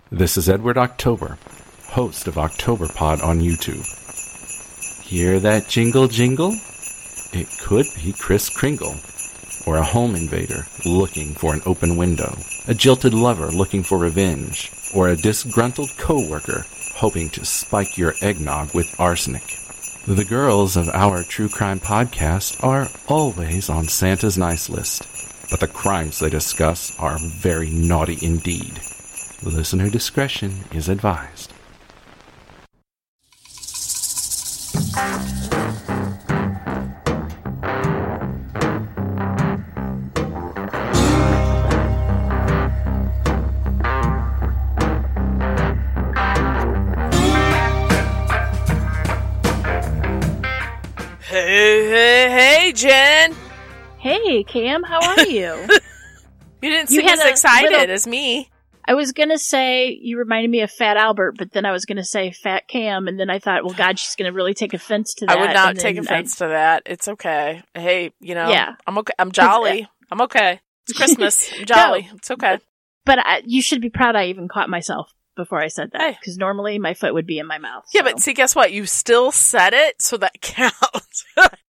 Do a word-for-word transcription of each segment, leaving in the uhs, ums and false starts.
This is Edward October, host of OctoberPod on YouTube. Hear that jingle jingle? It could be Kris Kringle, or a home invader looking for an open window, a jilted lover looking for revenge, or a disgruntled coworker hoping to spike your eggnog with arsenic. The girls of our true crime podcast are always on Santa's nice list, but the crimes they discuss are very naughty indeed. Listener discretion is advised. Hey, hey, hey, Jen. Hey, Cam, how are you? You didn't seem as excited little... as me. I was going to say you reminded me of Fat Albert, but then I was going to say Fat Cam, and then I thought, well, God, she's going to really take offense to that. I would not take offense I... to that. It's okay. Hey, you know, yeah. I'm okay. I'm jolly. I'm okay. It's Christmas. I'm jolly. No, it's okay. But I, you should be proud I even caught myself before I said that, because hey. normally my foot would be in my mouth. Yeah, so. but see, guess what? You still said it, so that counts.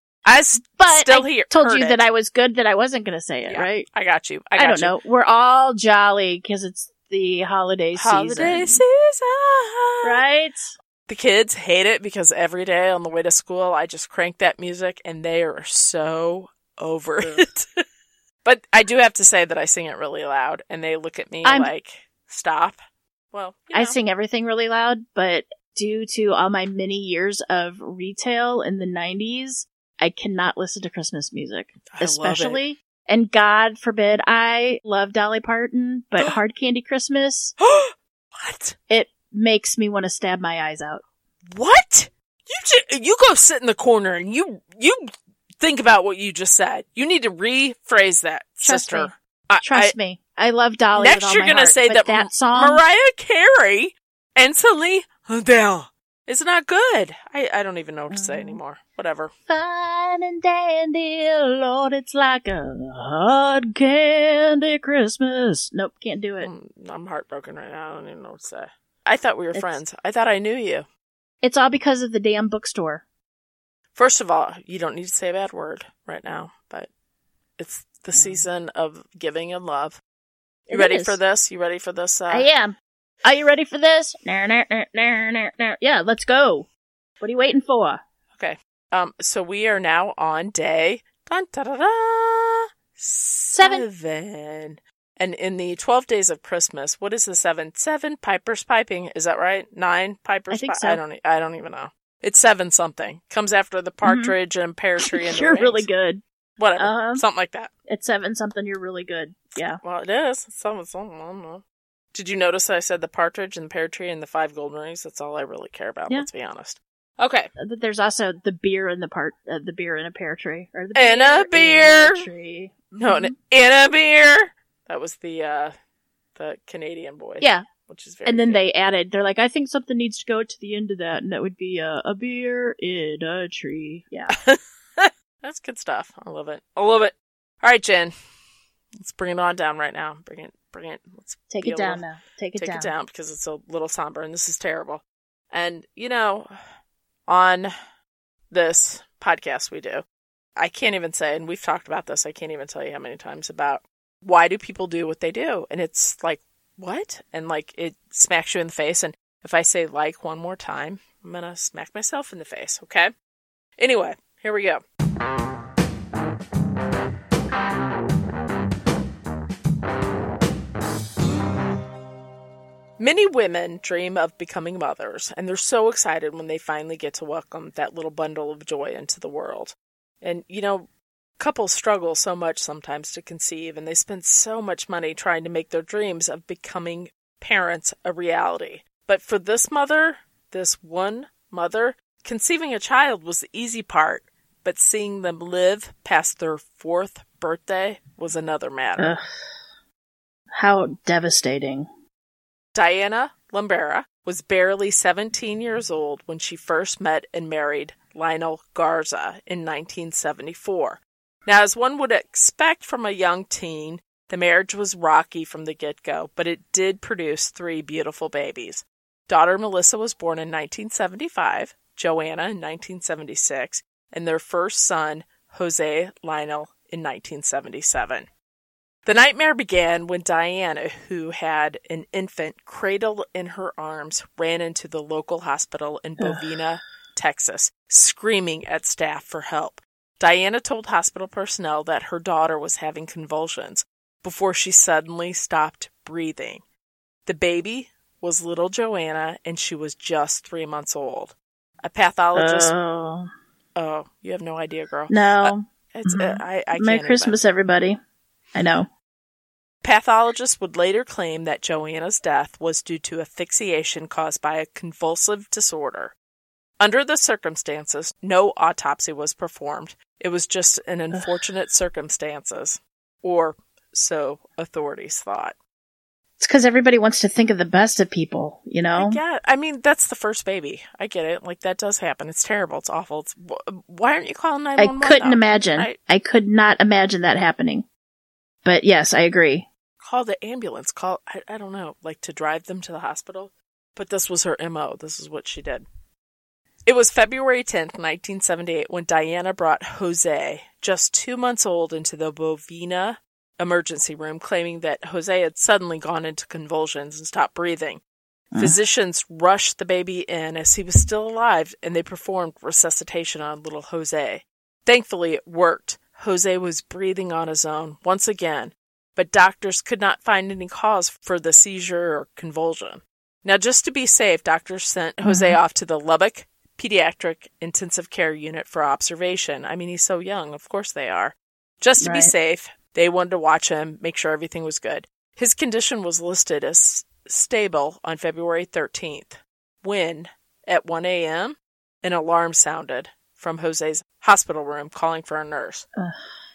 I s- but still I hear, told you it. that I was good, that I wasn't going to say it, yeah, right? I got you. I, got I don't you. know. We're all jolly because it's the holiday, holiday season. season. Right? The kids hate it because every day on the way to school, I just crank that music and they are so over it. But I do have to say that I sing it really loud and they look at me I'm, like, stop. Well, you know. I sing everything really loud, but due to all my many years of retail in the nineties, I cannot listen to Christmas music, I especially. Love it. And God forbid, I love Dolly Parton, but Hard Candy Christmas, what? It makes me want to stab my eyes out. What? You ju- you go sit in the corner and you you think about what you just said. You need to rephrase that, Trust sister. Me. I, Trust I, me. I love Dolly. Next, with all you're my gonna heart, say that, that song, Mariah Carey and Celine Dion is not good. I, I don't even know what to say anymore. Whatever. Fine and dandy, Lord, it's like a hard candy Christmas. Nope, can't do it. I'm, I'm heartbroken right now. I don't even know what to say. I thought we were it's, friends. I thought I knew you. It's all because of the damn bookstore. First of all, you don't need to say a bad word right now, but it's the season of giving and love. You it ready is. for this? You ready for this? Uh... I am. Are you ready for this? Nah, nah, nah, nah, nah, nah. Yeah, let's go. What are you waiting for? Okay. Um. So we are now on day dun, da, da, da, seven. seven. And in the twelve days of Christmas, what is the seven? Seven pipers piping. Is that right? Nine pipers. I think pi- so. I don't. I don't even know. It's seven something. Comes after the partridge mm-hmm. and pear tree. And You're the really good. Whatever. Uh-huh. Something like that. It's seven something. You're really good. Yeah. Well, it is. It's something. something I don't know. Did you notice that I said the partridge and the pear tree and the five golden rings? That's all I really care about. Yeah. Let's be honest. Okay. There's also the beer and the part, uh, the beer and a pear tree, or the beer and a beer. And a tree. No, mm-hmm. and a beer. That was the uh, the Canadian boy. Yeah. Which is very. And then cute. they added. They're like, I think something needs to go to the end of that, and that would be uh, a beer in a tree. Yeah. That's good stuff. I love it. I love it. All right, Jen. Let's bring it on down right now. Bring it. Bring it. Let's take it down little, now. Take it take down. Take it down because it's a little somber and this is terrible. And you know, on this podcast we do, I can't even say, and we've talked about this. I can't even tell you how many times about why do people do what they do, and it's like what, and like it smacks you in the face. And if I say like one more time, I'm gonna smack myself in the face. Okay. Anyway, here we go. Many women dream of becoming mothers, and they're so excited when they finally get to welcome that little bundle of joy into the world. And, you know, couples struggle so much sometimes to conceive, and they spend so much money trying to make their dreams of becoming parents a reality. But for this mother, this one mother, conceiving a child was the easy part, but seeing them live past their fourth birthday was another matter. Ugh. How devastating. Diana Lambera was barely seventeen years old when she first met and married Lionel Garza in nineteen seventy-four. Now, as one would expect from a young teen, The marriage was rocky from the get-go, but it did produce three beautiful babies. Daughter Melissa was born in nineteen seventy-five, Joanna in nineteen seventy-six, and their first son, Jose Lionel, in nineteen seventy-seven. The nightmare began when Diana, who had an infant cradled in her arms, ran into the local hospital in Bovina, Ugh. Texas, screaming at staff for help. Diana told hospital personnel that her daughter was having convulsions before she suddenly stopped breathing. The baby was little Joanna, and she was just three months old. A pathologist... Oh, oh you have no idea, girl. No. Uh, it's, mm-hmm. uh, I, I Merry can't Christmas, even. everybody. I know. Pathologists would later claim that Joanna's death was due to asphyxiation caused by a convulsive disorder. Under the circumstances, no autopsy was performed. It was just an unfortunate circumstances, or so authorities thought. It's because everybody wants to think of the best of people, you know? I get. I mean, that's the first baby. I get it. Like, that does happen. It's terrible. It's awful. It's, why aren't you calling nine one one? I couldn't though? imagine. I, I could not imagine that happening. But yes, I agree. Call the ambulance. Call, I, I don't know, like to drive them to the hospital. But this was her M O. This is what she did. It was February tenth, nineteen seventy-eight, when Diana brought Jose, just two months old, into the Bovina emergency room, claiming that Jose had suddenly gone into convulsions and stopped breathing. Mm. Physicians rushed the baby in as he was still alive, and they performed resuscitation on little Jose. Thankfully, it worked. Jose was breathing on his own once again, but doctors could not find any cause for the seizure or convulsion. Now, just to be safe, doctors sent Jose mm-hmm. off to the Lubbock Pediatric Intensive Care Unit for observation. I mean, he's so young. Of course they are. Just to right. be safe, they wanted to watch him, make sure everything was good. His condition was listed as stable on February thirteenth, when, at one a.m., an alarm sounded from Jose's hospital room calling for a nurse. Ugh.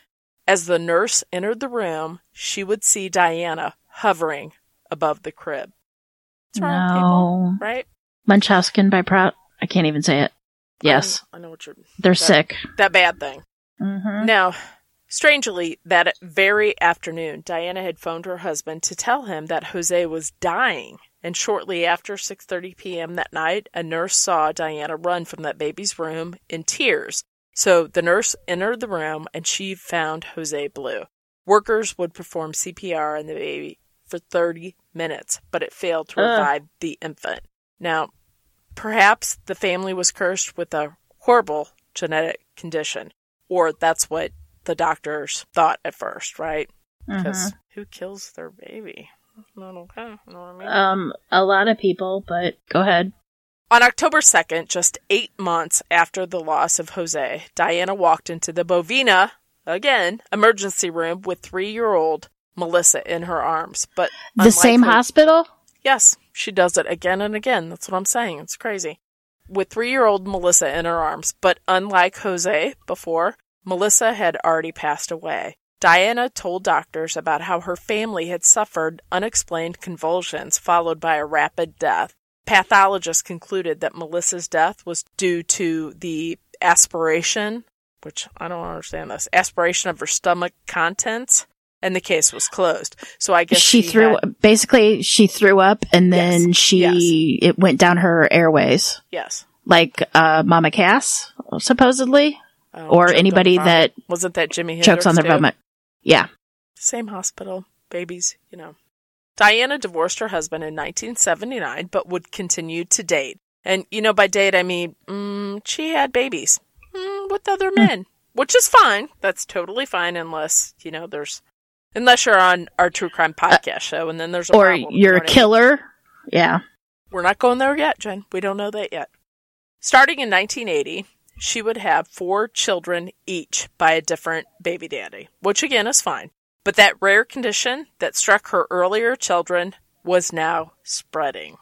As the nurse entered the room, she would see Diana hovering above the crib. What's wrong with people, right? Munchausen by Prout. I can't even say it. Yes. I know, I know what you're... They're that, sick. That bad thing. Mm-hmm. Now, strangely, that very afternoon, Diana had phoned her husband to tell him that Jose was dying. And shortly after six thirty p.m. that night, a nurse saw Diana run from that baby's room in tears. So the nurse entered the room, and she found Jose blue. Workers would perform C P R on the baby for thirty minutes, but it failed to revive uh. the infant. Now, perhaps the family was cursed with a horrible genetic condition, or that's what the doctors thought at first, right? Because mm-hmm. who kills their baby? That's not okay, you know what I mean? Um, a lot of people, but go ahead. On October second, just eight months after the loss of Jose, Diana walked into the Bovina, again, emergency room with three-year-old Melissa in her arms. But the same her, hospital? Yes, she does it again and again. That's what I'm saying. It's crazy. With three-year-old Melissa in her arms. But unlike Jose before, Melissa had already passed away. Diana told doctors about how her family had suffered unexplained convulsions followed by a rapid death. Pathologists concluded that Melissa's death was due to the aspiration, which I don't understand this, aspiration of her stomach contents, and the case was closed. So I guess she, she threw, had... basically she threw up and then yes. she, yes. it went down her airways. Yes. Like, uh, Mama Cass, supposedly, oh, or anybody that wasn't that Jimi Hendrix chokes on their vomit. Yeah. Same hospital, babies, you know. Diana divorced her husband in nineteen seventy-nine, but would continue to date. And, you know, by date, I mean, mm, she had babies mm, with other men, mm. which is fine. That's totally fine unless, you know, there's, unless you're on our true crime podcast uh, show, and then there's a or problem. Or you're you know a killer. I mean? Yeah. We're not going there yet, Jen. We don't know that yet. Starting in nineteen eighty, she would have four children each by a different baby daddy, which again is fine. But that rare condition that struck her earlier children was now spreading.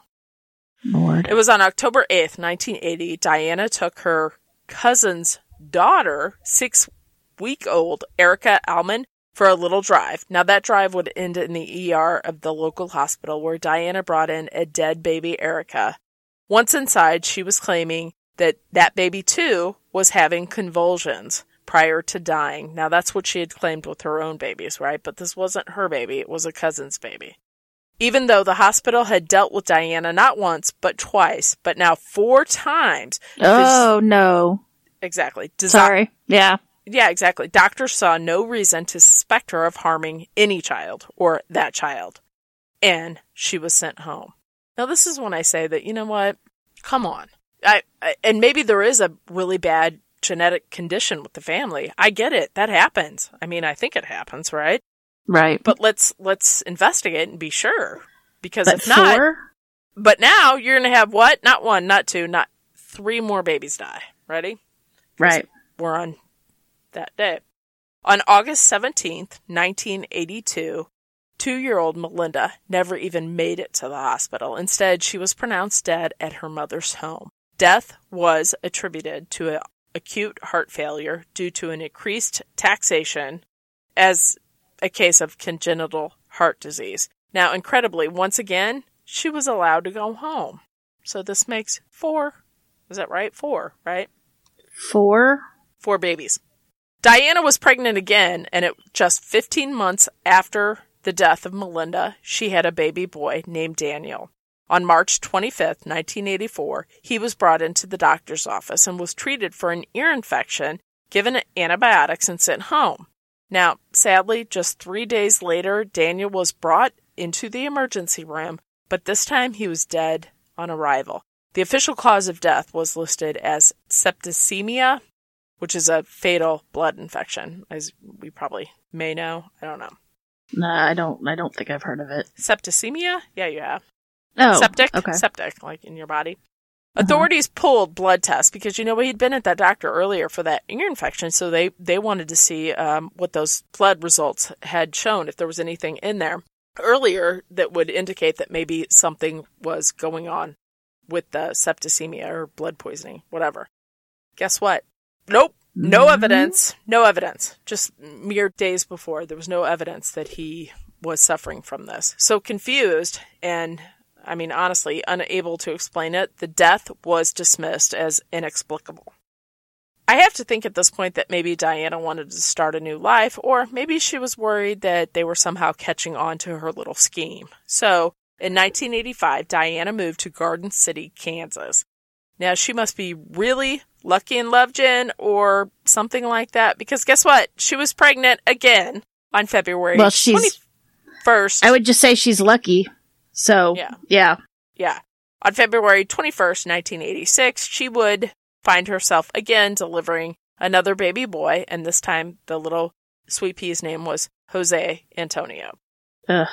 Lord. It was on October eighth, nineteen eighty, Diana took her cousin's daughter, six-week-old Erica Alman, for a little drive. Now, that drive would end in the E R of the local hospital where Diana brought in a dead baby Erica. Once inside, she was claiming that that baby, too, was having convulsions. prior to dying. Now, that's what she had claimed with her own babies, right? But this wasn't her baby. It was a cousin's baby. Even though the hospital had dealt with Diana not once, but twice, but now four times. Oh, no. Exactly. Desi- Sorry. Yeah. Yeah, exactly. Doctors saw no reason to suspect her of harming any child or that child. And she was sent home. Now, this is when I say that, you know what? Come on. I, I and maybe there is a really bad genetic condition with the family. I get it. That happens. I mean, I think it happens, right? Right. But let's let's investigate and be sure. Because but if not, four? But now you're going to have what? Not one, not two, not three more babies die. Ready? Right. We're on that day. On August seventeenth, nineteen eighty-two, two-year-old Melinda never even made it to the hospital. Instead, she was pronounced dead at her mother's home. Death was attributed to an acute heart failure due to an increased taxation as a case of congenital heart disease. Now, incredibly, once again, she was allowed to go home. So this makes four. Is that right? Four, right? Four? Four babies. Diana was pregnant again, and at just fifteen months after the death of Melinda, she had a baby boy named Daniel. On March twenty-fifth, nineteen eighty-four, he was brought into the doctor's office and was treated for an ear infection, given antibiotics, and sent home. Now, sadly, just three days later, Daniel was brought into the emergency room, but this time he was dead on arrival. The official cause of death was listed as septicemia, which is a fatal blood infection, as we probably may know. I don't know. No, I don't. I don't think I've heard of it. Septicemia? Yeah, you have. Oh, septic, okay. Septic, like in your body. Uh-huh. Authorities pulled blood tests because, you know, he'd been at that doctor earlier for that ear infection, so they, they wanted to see um, what those blood results had shown, if there was anything in there earlier that would indicate that maybe something was going on with the septicemia or blood poisoning, whatever. Guess what? Nope. No Mm-hmm. evidence. No evidence. Just mere days before, there was no evidence that he was suffering from this. So confused and, I mean, honestly, unable to explain it, the death was dismissed as inexplicable. I have to think at this point that maybe Diana wanted to start a new life, or maybe she was worried that they were somehow catching on to her little scheme. So, in nineteen eighty-five, Diana moved to Garden City, Kansas. Now, she must be really lucky in love, Jen, or something like that, because guess what? She was pregnant again on February well, she's, twenty-first. I would just say she's lucky. So, yeah. Yeah. Yeah. On February twenty-first, nineteen eighty-six, she would find herself again delivering another baby boy, and this time the little sweet pea's name was Jose Antonio. Ugh.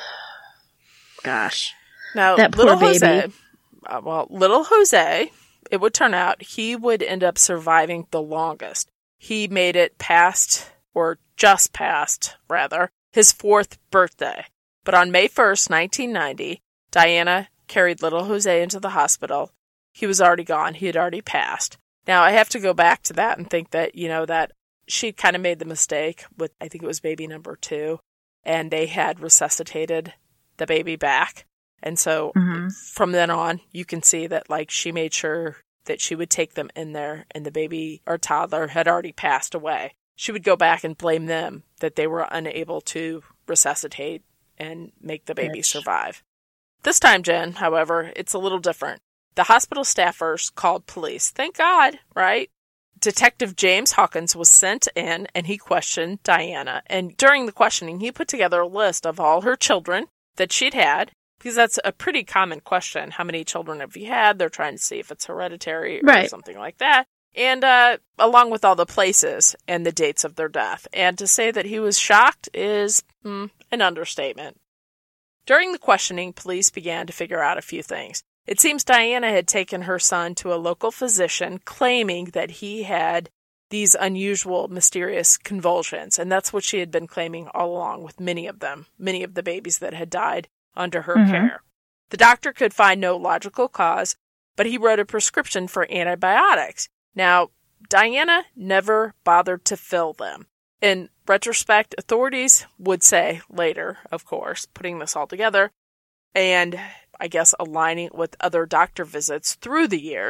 Gosh. Now, that poor little baby. Jose, uh, well, little Jose, it would turn out he would end up surviving the longest. He made it past, or just past, rather, his fourth birthday. But on May first, nineteen ninety, Diana carried little Jose into the hospital. He was already gone. He had already passed. Now, I have to go back to that and think that, you know, that she kind of made the mistake with, I think it was baby number two, and they had resuscitated the baby back. And so mm-hmm. from then on, you can see that, like, she made sure that she would take them in there, and the baby or toddler had already passed away. She would go back and blame them that they were unable to resuscitate and make the baby Bitch. survive. This time, Jen, however, it's a little different. The hospital staffers called police. Thank God, right? Detective James Hawkins was sent in, and he questioned Diana. And during the questioning, he put together a list of all her children that she'd had, because that's a pretty common question. How many children have you had? They're trying to see if it's hereditary or right. something like that. And uh, along with all the places and the dates of their death. And to say that he was shocked is mm, an understatement. During the questioning, police began to figure out a few things. It seems Diana had taken her son to a local physician claiming that he had these unusual, mysterious convulsions. And that's what she had been claiming all along with many of them, many of the babies that had died under her mm-hmm. care. The doctor could find no logical cause, but he wrote a prescription for antibiotics. Now, Diana never bothered to fill them. In retrospect, authorities would say later, of course, putting this all together, and I guess aligning with other doctor visits through the years,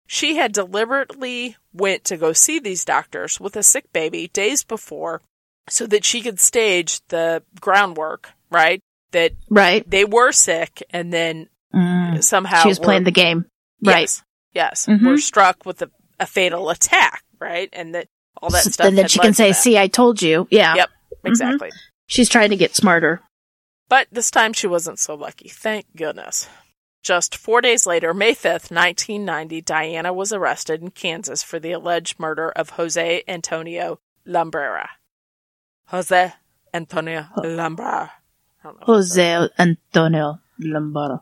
She had deliberately went to go see these doctors with a sick baby days before so that she could stage the groundwork, right? That right. they were sick and then mm. somehow... She was playing the game. Right. Yes. Yes. Mm-hmm. Were struck with a, a fatal attack, right? And that all that so, stuff. And then she can say, see, I told you. Yeah. Yep. Exactly. Mm-hmm. She's trying to get smarter. But this time she wasn't so lucky. Thank goodness. Just four days later, May fifth, nineteen ninety, Diana was arrested in Kansas for the alleged murder of Jose Antonio Lambrera. Jose Antonio Lambrera. Jose Antonio Lambrera.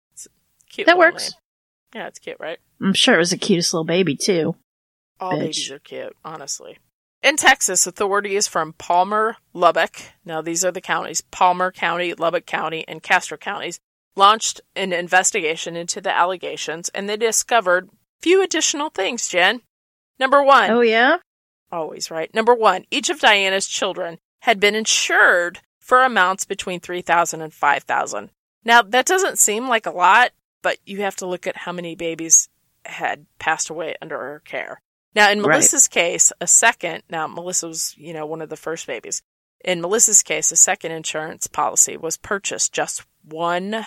Cute. That works. Name. Yeah, it's cute, right? I'm sure it was the cutest little baby, too. All Bitch. Babies are cute, honestly. In Texas, authorities from Palmer, Lubbock, now these are the counties, Palmer County, Lubbock County, and Castro counties, launched an investigation into the allegations, and they discovered a few additional things, Jen. Number one. Oh, yeah? Always, right? Number one, each of Diana's children had been insured for amounts between three thousand dollars and five thousand dollars. Now, that doesn't seem like a lot, but you have to look at how many babies had passed away under her care. Now, in Melissa's right. case, a second, now Melissa was, you know, one of the first babies. In Melissa's case, a second insurance policy was purchased just one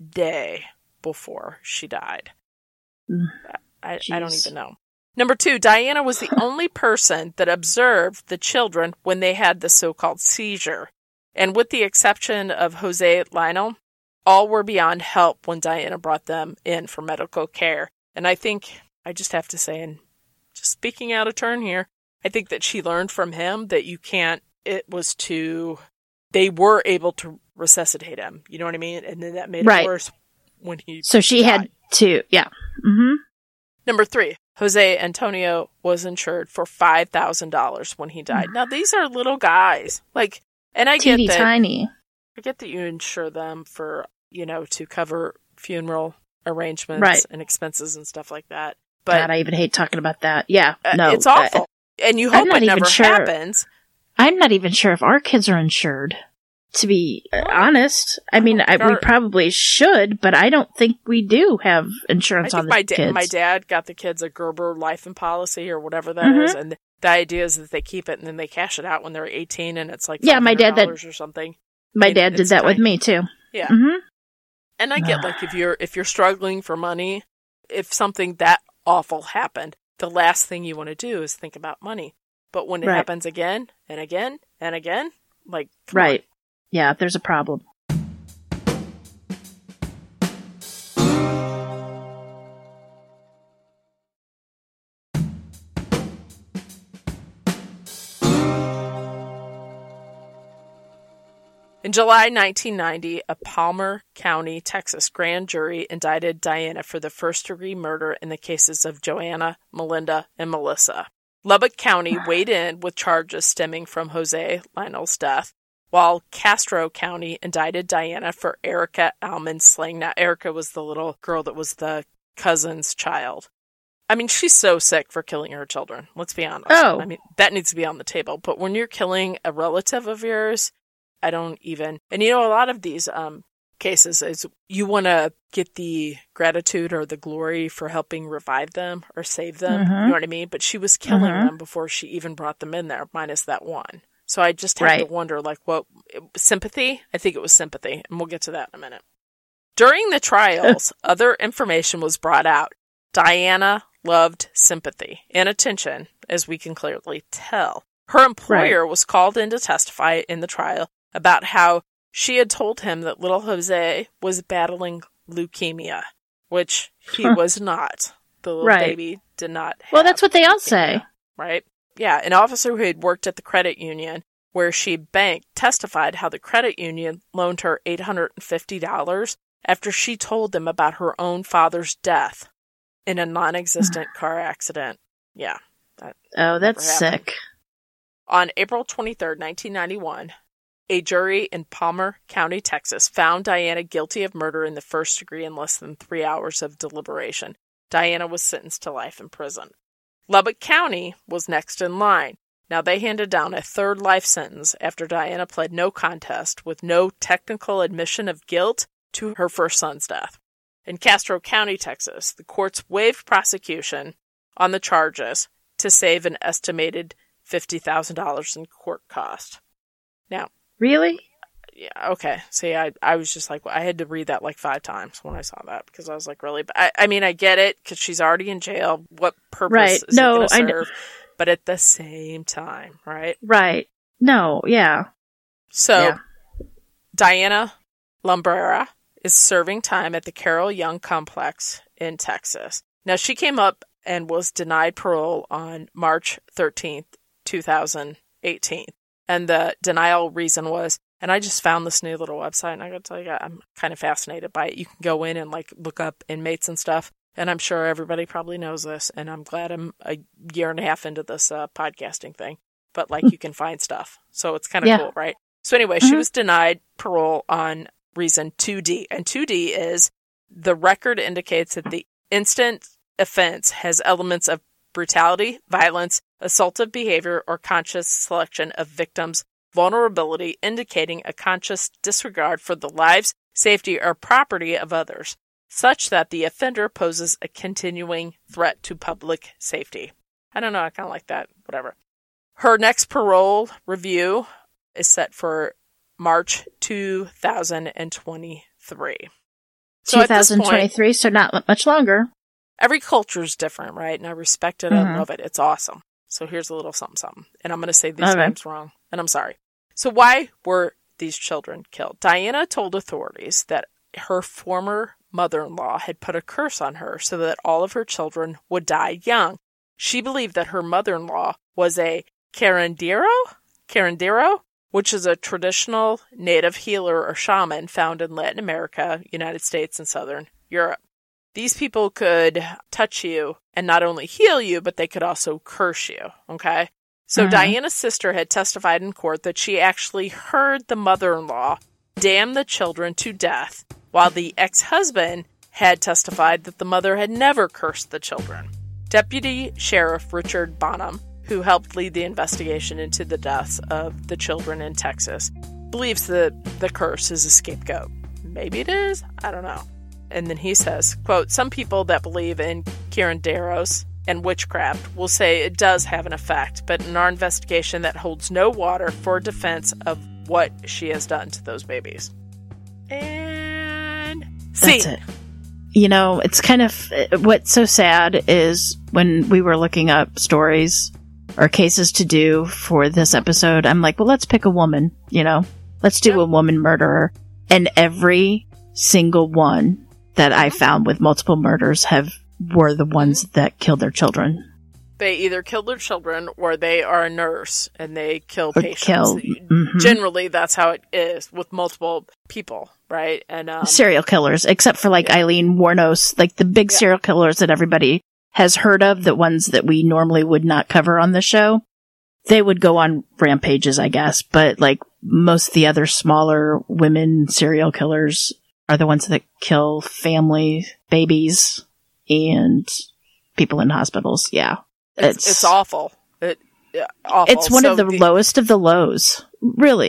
day before she died. Mm, I, I don't even know. Number two, Diana was the only person that observed the children when they had the so-called seizure. And with the exception of Jose Lionel, all were beyond help when Diana brought them in for medical care. And I think, I just have to say, and just speaking out of turn here, I think that she learned from him that you can't, it was too, they were able to resuscitate him. You know what I mean? And then that made right. it worse when he So she died. had to, yeah. Mm-hmm. Number three, Jose Antonio was insured for five thousand dollars when he died. Now, these are little guys. Like, and I get that. Tiny. I get that you insure them for, you know, to cover funeral arrangements right. and expenses and stuff like that. But God, I even hate talking about that. Yeah, no. It's awful. Uh, and you hope it never sure. happens. I'm not even sure if our kids are insured, to be oh. honest. I mean, I, our, we probably should, but I don't think we do have insurance I on the my da- kids. My dad got the kids a Gerber life and policy or whatever that mm-hmm. is, and the idea is that they keep it and then they cash it out when they're eighteen, and it's like yeah, my dad that or something. My and dad did that tiny. with me too. Yeah, mm-hmm. and I get like if you're if you're struggling for money, if something that awful happened, the last thing you want to do is think about money. But when it right. happens again and again and again, like come right, on. yeah, there's a problem. In July nineteen ninety, a Palmer County, Texas grand jury indicted Diana for the first-degree murder in the cases of Joanna, Melinda, and Melissa. Lubbock County weighed in with charges stemming from Jose Lionel's death, while Castro County indicted Diana for Erica Almond's slaying. Now, Erica was the little girl that was the cousin's child. I mean, she's so sick for killing her children. Let's be honest. Oh. I mean, that needs to be on the table. But when you're killing a relative of yours, I don't even, and you know, a lot of these um, cases is you want to get the gratitude or the glory for helping revive them or save them. Mm-hmm. You know what I mean? But she was killing mm-hmm. them before she even brought them in there, minus that one. So I just have right. to wonder, like, what sympathy? I think it was sympathy, and we'll get to that in a minute. During the trials, other information was brought out. Diana loved sympathy and attention, as we can clearly tell. Her employer right. was called in to testify in the trial about how she had told him that little Jose was battling leukemia, which he huh. was not. The little right. baby did not have Well, that's what they all leukemia, say. Right? Yeah, an officer who had worked at the credit union where she banked testified how the credit union loaned her eight hundred fifty dollars after she told them about her own father's death in a non-existent car accident. Yeah. That oh, that's sick. On April twenty-third, nineteen ninety-one, a jury in Palmer County, Texas, found Diana guilty of murder in the first degree in less than three hours of deliberation. Diana was sentenced to life in prison. Lubbock County was next in line. Now, they handed down a third life sentence after Diana pled no contest with no technical admission of guilt to her first son's death. In Castro County, Texas, the courts waived prosecution on the charges to save an estimated fifty thousand dollars in court cost. Now, really? Yeah, okay. See, I, I was just like, I had to read that like five times when I saw that because I was like, really? But I, I mean, I get it because she's already in jail. What purpose right. is no, it going to serve? I... But at the same time, right? Right. No, yeah. So, yeah. Diana Lumbrera is serving time at the Carroll Young Complex in Texas. Now, she came up and was denied parole on March thirteenth, twenty eighteen. And the denial reason was, and I just found this new little website, and I gotta tell you, I'm kind of fascinated by it. You can go in and like look up inmates and stuff, and I'm sure everybody probably knows this, and I'm glad I'm a year and a half into this uh, podcasting thing, but like you can find stuff. So it's kind of yeah. cool, right? So anyway, mm-hmm. she was denied parole on reason two D, and two D is the record indicates that the instant offense has elements of brutality, violence, assaultive behavior, or conscious selection of victims' vulnerability, indicating a conscious disregard for the lives, safety, or property of others, such that the offender poses a continuing threat to public safety. I don't know, I kind of like that, whatever. Her next parole review is set for March two thousand twenty-three. So two thousand twenty-three, point, so not much longer. Every culture is different, right? And I respect it. Mm-hmm. I love it. It's awesome. So here's a little something, something. And I'm going to say these okay. names wrong. And I'm sorry. So why were these children killed? Diana told authorities that her former mother-in-law had put a curse on her so that all of her children would die young. She believed that her mother-in-law was a curandero, curandero, which is a traditional native healer or shaman found in Latin America, United States, and Southern Europe. These people could touch you and not only heal you, but they could also curse you, okay? So mm-hmm. Diana's sister had testified in court that she actually heard the mother-in-law damn the children to death, while the ex-husband had testified that the mother had never cursed the children. Deputy Sheriff Richard Bonham, who helped lead the investigation into the deaths of the children in Texas, believes that the curse is a scapegoat. Maybe it is. I don't know. And then he says, quote, some people that believe in curanderos and witchcraft will say it does have an effect, but in our investigation that holds no water for defense of what she has done to those babies. And see. That's it. You know, it's kind of, what's so sad is when we were looking up stories or cases to do for this episode, I'm like, well, let's pick a woman, you know, let's do yeah. a woman murderer. And every single one that I found with multiple murders have were the ones that killed their children. They either killed their children or they are a nurse and they kill or patients. Kill, mm-hmm. Generally, that's how it is with multiple people, right? And um, serial killers, except for like yeah. Eileen Wuornos, like the big yeah. serial killers that everybody has heard of, the ones that we normally would not cover on the show. They would go on rampages, I guess, but like most of the other smaller women serial killers are the ones that kill family, babies, and people in hospitals. Yeah. It's, it's, it's awful. It, yeah, awful. It's one so of the, the lowest of the lows, really.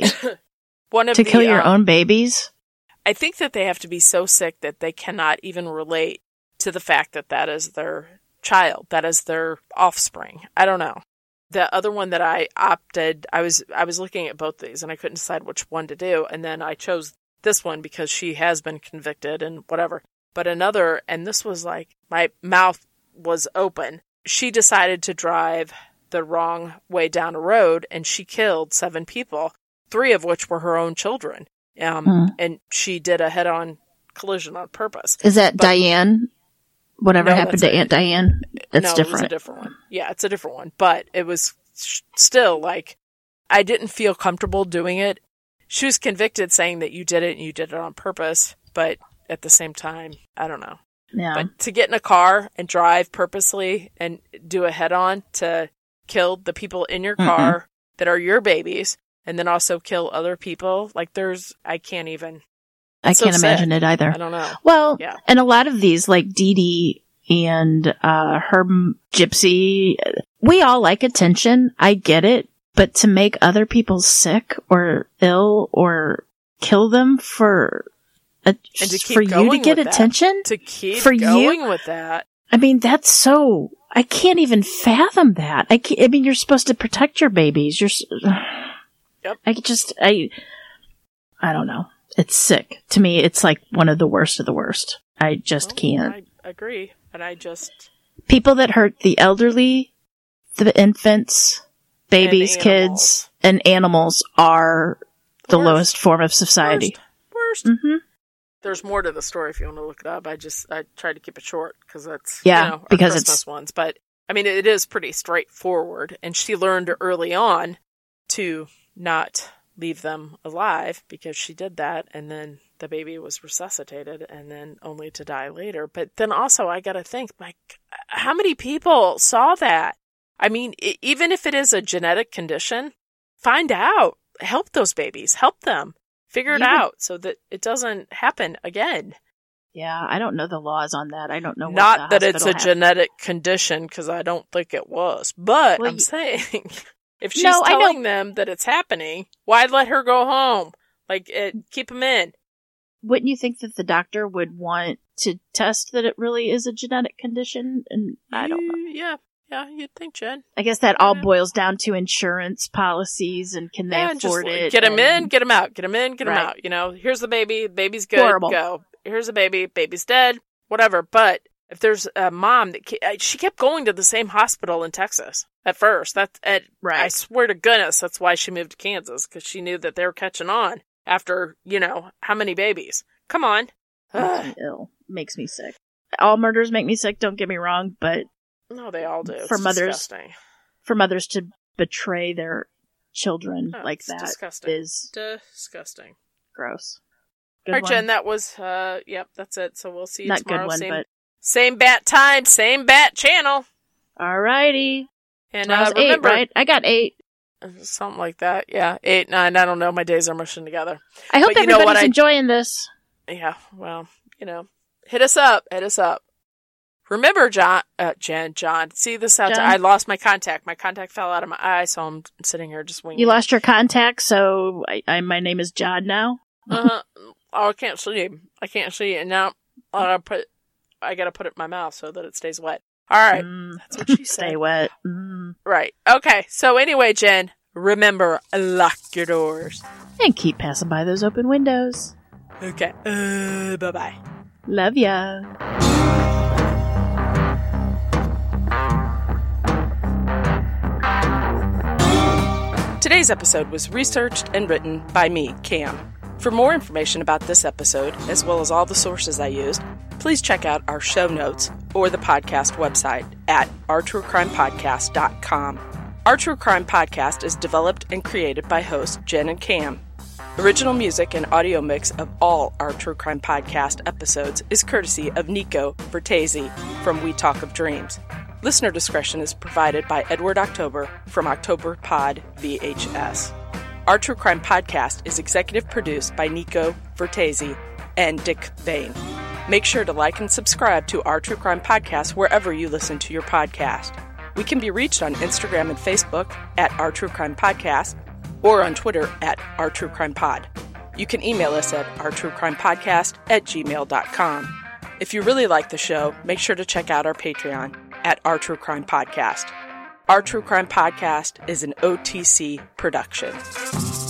one of to the, kill your um, own babies? I think that they have to be so sick that they cannot even relate to the fact that that is their child, that is their offspring. I don't know. The other one that I opted, I was I was looking at both these and I couldn't decide which one to do. And then I chose this one because she has been convicted and whatever. But another, and this was like, my mouth was open. She decided to drive the wrong way down a road and she killed seven people, three of which were her own children. Um, hmm. And she did a head-on collision on purpose. Is that but, Diane? Whatever no, happened to a, Aunt Diane? That's no, different. It's a different one. Yeah, it's a different one. But it was sh- still like, I didn't feel comfortable doing it. She was convicted saying that you did it and you did it on purpose. But at the same time, I don't know. Yeah. But to get in a car and drive purposely and do a head-on to kill the people in your car mm-hmm. that are your babies and then also kill other people, like there's, I can't even. I can't so imagine it either. I don't know. Well, yeah. and a lot of these, like Dee Dee and uh, her Gypsy, we all like attention. I get it. But to make other people sick or ill or kill them for Uh, And to keep for you to going get with that. attention? To keep For you? going with that. I mean, that's so... I can't even fathom that. I, can't, I mean, you're supposed to protect your babies. You're... s- Yep. I just... I... I don't know. It's sick. To me, it's like one of the worst of the worst. I just Well, can't. I agree. And I just... People that hurt the elderly, the infants, babies, And kids, and animals are the Worst. lowest form of society. Worst. Worst. Mm-hmm. There's more to the story if you want to look it up. I just I tried to keep it short because that's Yeah, you know, our because Christmas it's- ones. But I mean, it is pretty straightforward, and she learned early on to not leave them alive because she did that, and then the baby was resuscitated, and then only to die later. But then also, I got to think, like, how many people saw that? I mean, I- even if it is a genetic condition, find out, help those babies, help them. Figure it Even- out so that it doesn't happen again. Yeah, I don't know the laws on that. I don't know what Not the that it's a hospital has. genetic condition, because I don't think it was. But Well, I'm you- saying, if she's No, I know- telling them that it's happening, why let her go home? Like, it, keep them in. Wouldn't you think that the doctor would want to test that it really is a genetic condition? And I don't know. You- Yeah, yeah, you'd think, Jen. I guess that all Yeah. boils down to insurance policies and can they Yeah, and just afford it? get them and- in, get them out, get them in, get them Right. out. You know, here's the baby, baby's good, Horrible. go. Here's the baby, baby's dead, whatever. But if there's a mom that ke- she kept going to the same hospital in Texas at first, that's at Right. I swear to goodness, that's why she moved to Kansas, because she knew that they were catching on after you know how many babies. Come on. Makes me ill. Makes me sick. All murders make me sick, don't get me wrong, but No, they all do. For It's mothers, disgusting. for mothers to betray their children Oh, like it's that disgusting. is Disgusting. gross. Good All right, one. Jen, that was uh, yep, that's it. So we'll see you Not tomorrow. good one, same, but same bat time, same bat channel. alrighty. And Tomorrow's uh, remember, eight, right? I got eight. something like that. Yeah, eight, nine. I don't know. My days are mushing together. I hope But you know everybody's what I- enjoying this. Yeah. Well, you know, hit us up. Hit us up. Remember, John, uh, Jen, John. See this out. John? I lost my contact. My contact fell out of my eye, so I'm sitting here just winging. You lost your contact, so I, I my name is John now. Uh-huh. Oh, I can't see. I can't see, and now I gotta put. I gotta put it in my mouth so that it stays wet. All right. Mm, That's what she said. stay wet. Mm. Right. Okay. So anyway, Jen, remember, lock your doors. And keep passing by those open windows. Okay. Uh, bye bye. Love ya. Today's episode was researched and written by me, Cam. For more information about this episode, as well as all the sources I used, please check out our show notes or the podcast website at our true crime podcast dot com. Our True Crime Podcast is developed and created by hosts Jen and Cam. Original music and audio mix of all our True Crime Podcast episodes is courtesy of Nico Vertesi from We Talk of Dreams. Listener discretion is provided by Edward October from October Pod V H S. Our True Crime Podcast is executive produced by Nico Vertesi and Dick Bain. Make sure to like and subscribe to Our True Crime Podcast wherever you listen to your podcast. We can be reached on Instagram and Facebook at Our True Crime Podcast or on Twitter at Our True Crime Pod. You can email us at our true crime podcast at gmail dot com. If you really like the show, make sure to check out our Patreon at Our True Crime Podcast. Our True Crime Podcast is an O T C production.